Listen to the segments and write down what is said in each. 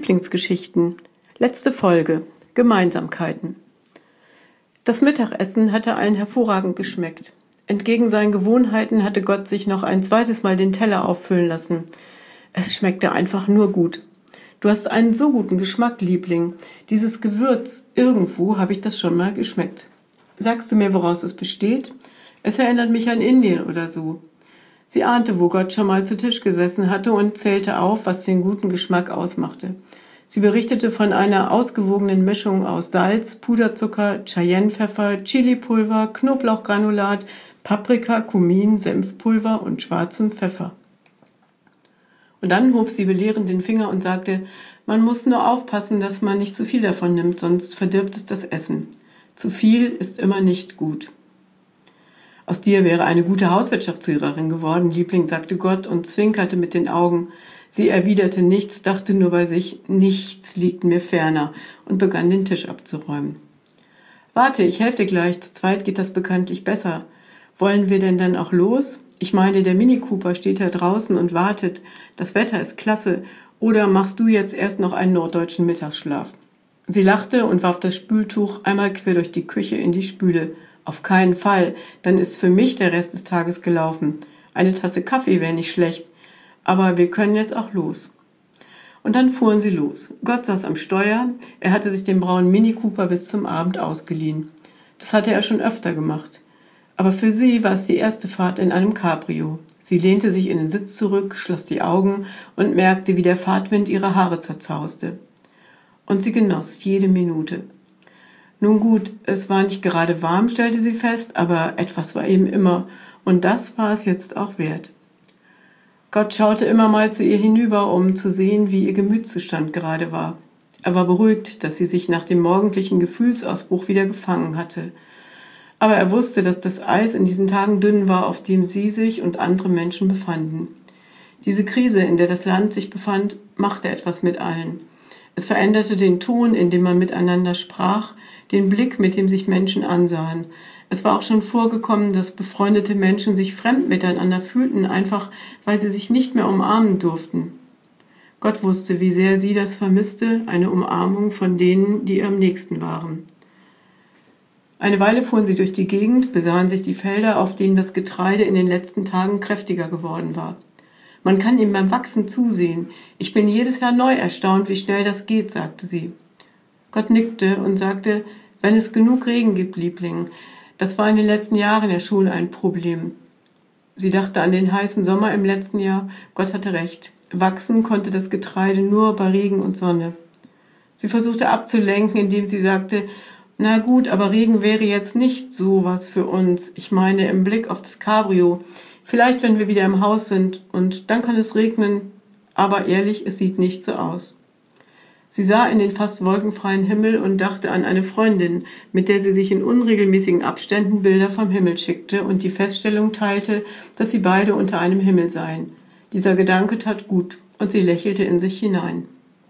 Lieblingsgeschichten. Letzte Folge. Gemeinsamkeiten. Das Mittagessen hatte allen hervorragend geschmeckt. Entgegen seinen Gewohnheiten hatte Gott sich noch ein zweites Mal den Teller auffüllen lassen. Es schmeckte einfach nur gut. Du hast einen so guten Geschmack, Liebling. Dieses Gewürz, irgendwo habe ich das schon mal geschmeckt. Sagst du mir, woraus es besteht? Es erinnert mich an Indien oder so. Sie ahnte, wo Gott schon mal zu Tisch gesessen hatte und zählte auf, was den guten Geschmack ausmachte. Sie berichtete von einer ausgewogenen Mischung aus Salz, Puderzucker, Cayennepfeffer, Chilipulver, Knoblauchgranulat, Paprika, Kumin, Senfpulver und schwarzem Pfeffer. Und dann hob sie belehrend den Finger und sagte, man muss nur aufpassen, dass man nicht zu viel davon nimmt, sonst verdirbt es das Essen. Zu viel ist immer nicht gut. Aus dir wäre eine gute Hauswirtschaftslehrerin geworden, Liebling, sagte Gott und zwinkerte mit den Augen. Sie erwiderte nichts, dachte nur bei sich, nichts liegt mir ferner und begann den Tisch abzuräumen. Warte, ich helfe dir gleich, zu zweit geht das bekanntlich besser. Wollen wir denn dann auch los? Ich meine, der Mini Cooper steht da draußen und wartet. Das Wetter ist klasse. Oder machst du jetzt erst noch einen norddeutschen Mittagsschlaf? Sie lachte und warf das Spültuch einmal quer durch die Küche in die Spüle. Auf keinen Fall, dann ist für mich der Rest des Tages gelaufen. Eine Tasse Kaffee wäre nicht schlecht, aber wir können jetzt auch los. Und dann fuhren sie los. Gott saß am Steuer, er hatte sich den braunen Mini Cooper bis zum Abend ausgeliehen. Das hatte er schon öfter gemacht. Aber für sie war es die erste Fahrt in einem Cabrio. Sie lehnte sich in den Sitz zurück, schloss die Augen und merkte, wie der Fahrtwind ihre Haare zerzauste. Und sie genoss jede Minute. Nun gut, es war nicht gerade warm, stellte sie fest, aber etwas war eben immer, und das war es jetzt auch wert. Gott schaute immer mal zu ihr hinüber, um zu sehen, wie ihr Gemütszustand gerade war. Er war beruhigt, dass sie sich nach dem morgendlichen Gefühlsausbruch wieder gefangen hatte. Aber er wusste, dass das Eis in diesen Tagen dünn war, auf dem sie sich und andere Menschen befanden. Diese Krise, in der das Land sich befand, machte etwas mit allen. Es veränderte den Ton, in dem man miteinander sprach, den Blick, mit dem sich Menschen ansahen. Es war auch schon vorgekommen, dass befreundete Menschen sich fremd miteinander fühlten, einfach weil sie sich nicht mehr umarmen durften. Gott wusste, wie sehr sie das vermisste, eine Umarmung von denen, die ihr am nächsten waren. Eine Weile fuhren sie durch die Gegend, besahen sich die Felder, auf denen das Getreide in den letzten Tagen kräftiger geworden war. Man kann ihm beim Wachsen zusehen. Ich bin jedes Jahr neu erstaunt, wie schnell das geht, sagte sie. Gott nickte und sagte, wenn es genug Regen gibt, Liebling. Das war in den letzten Jahren ja schon ein Problem. Sie dachte an den heißen Sommer im letzten Jahr. Gott hatte recht. Wachsen konnte das Getreide nur bei Regen und Sonne. Sie versuchte abzulenken, indem sie sagte, na gut, aber Regen wäre jetzt nicht so was für uns. Ich meine, im Blick auf das Cabrio. Vielleicht, wenn wir wieder im Haus sind und dann kann es regnen. Aber ehrlich, es sieht nicht so aus. Sie sah in den fast wolkenfreien Himmel und dachte an eine Freundin, mit der sie sich in unregelmäßigen Abständen Bilder vom Himmel schickte und die Feststellung teilte, dass sie beide unter einem Himmel seien. Dieser Gedanke tat gut und sie lächelte in sich hinein.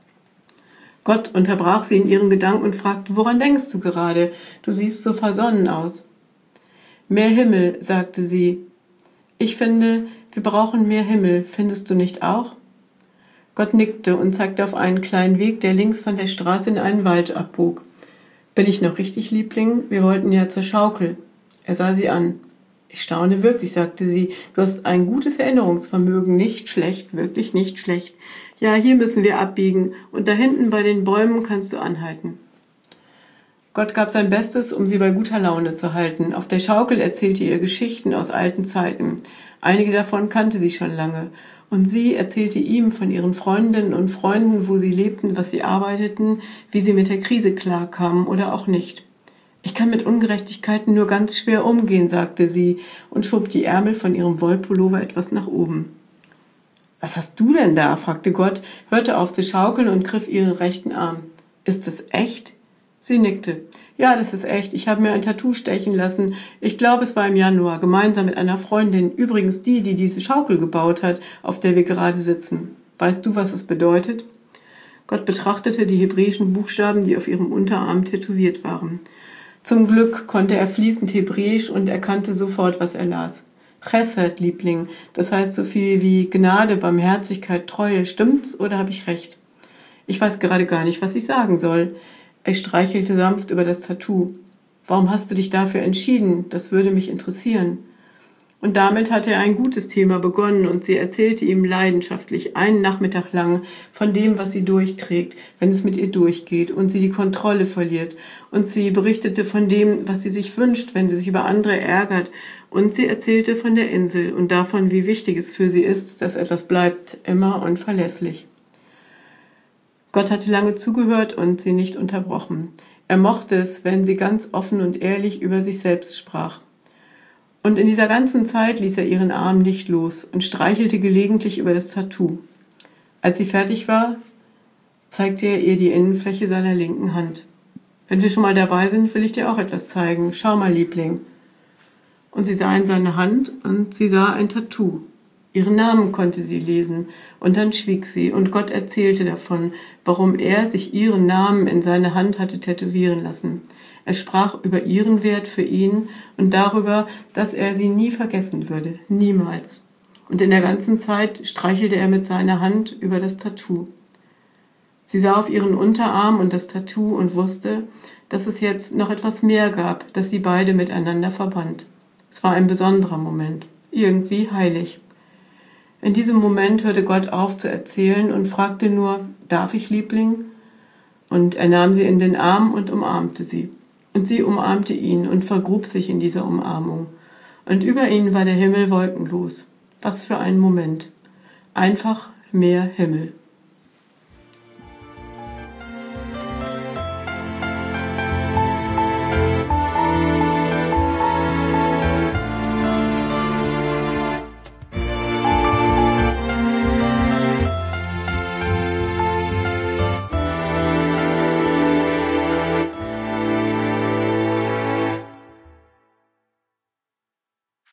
Gott unterbrach sie in ihren Gedanken und fragte, woran denkst du gerade? Du siehst so versonnen aus. Mehr Himmel, sagte sie. Ich finde, wir brauchen mehr Himmel, findest du nicht auch? Gott nickte und zeigte auf einen kleinen Weg, der links von der Straße in einen Wald abbog. Bin ich noch richtig, Liebling? Wir wollten ja zur Schaukel. Er sah sie an. Ich staune wirklich, sagte sie. Du hast ein gutes Erinnerungsvermögen. Nicht schlecht, wirklich nicht schlecht. Ja, hier müssen wir abbiegen und da hinten bei den Bäumen kannst du anhalten. Gott gab sein Bestes, um sie bei guter Laune zu halten. Auf der Schaukel erzählte ihr Geschichten aus alten Zeiten. Einige davon kannte sie schon lange. Und sie erzählte ihm von ihren Freundinnen und Freunden, wo sie lebten, was sie arbeiteten, wie sie mit der Krise klarkamen oder auch nicht. Ich kann mit Ungerechtigkeiten nur ganz schwer umgehen, sagte sie und schob die Ärmel von ihrem Wollpullover etwas nach oben. Was hast du denn da? Fragte Gott, hörte auf zu schaukeln und griff ihren rechten Arm. Ist es echt? Sie nickte. Ja, das ist echt. Ich habe mir ein Tattoo stechen lassen. Ich glaube, es war im Januar, gemeinsam mit einer Freundin. Übrigens die diese Schaukel gebaut hat, auf der wir gerade sitzen. Weißt du, was es bedeutet? Gott betrachtete die hebräischen Buchstaben, die auf ihrem Unterarm tätowiert waren. Zum Glück konnte er fließend Hebräisch und erkannte sofort, was er las. Chesed, Liebling, das heißt so viel wie Gnade, Barmherzigkeit, Treue. Stimmt's oder habe ich recht? Ich weiß gerade gar nicht, was ich sagen soll. Er streichelte sanft über das Tattoo. Warum hast du dich dafür entschieden? Das würde mich interessieren. Und damit hatte er ein gutes Thema begonnen und sie erzählte ihm leidenschaftlich einen Nachmittag lang von dem, was sie durchträgt, wenn es mit ihr durchgeht und sie die Kontrolle verliert. Und sie berichtete von dem, was sie sich wünscht, wenn sie sich über andere ärgert. Und sie erzählte von der Insel und davon, wie wichtig es für sie ist, dass etwas bleibt, immer und verlässlich. Gott hatte lange zugehört und sie nicht unterbrochen. Er mochte es, wenn sie ganz offen und ehrlich über sich selbst sprach. Und in dieser ganzen Zeit ließ er ihren Arm nicht los und streichelte gelegentlich über das Tattoo. Als sie fertig war, zeigte er ihr die Innenfläche seiner linken Hand. Wenn wir schon mal dabei sind, will ich dir auch etwas zeigen. Schau mal, Liebling. Und sie sah in seine Hand und sie sah ein Tattoo. Ihren Namen konnte sie lesen und dann schwieg sie und Gott erzählte davon, warum er sich ihren Namen in seine Hand hatte tätowieren lassen. Er sprach über ihren Wert für ihn und darüber, dass er sie nie vergessen würde, niemals. Und in der ganzen Zeit streichelte er mit seiner Hand über das Tattoo. Sie sah auf ihren Unterarm und das Tattoo und wusste, dass es jetzt noch etwas mehr gab, das sie beide miteinander verband. Es war ein besonderer Moment, irgendwie heilig. In diesem Moment hörte Gott auf zu erzählen und fragte nur, darf ich, Liebling? Und er nahm sie in den Arm und umarmte sie. Und sie umarmte ihn und vergrub sich in dieser Umarmung. Und über ihnen war der Himmel wolkenlos. Was für ein Moment. Einfach mehr Himmel.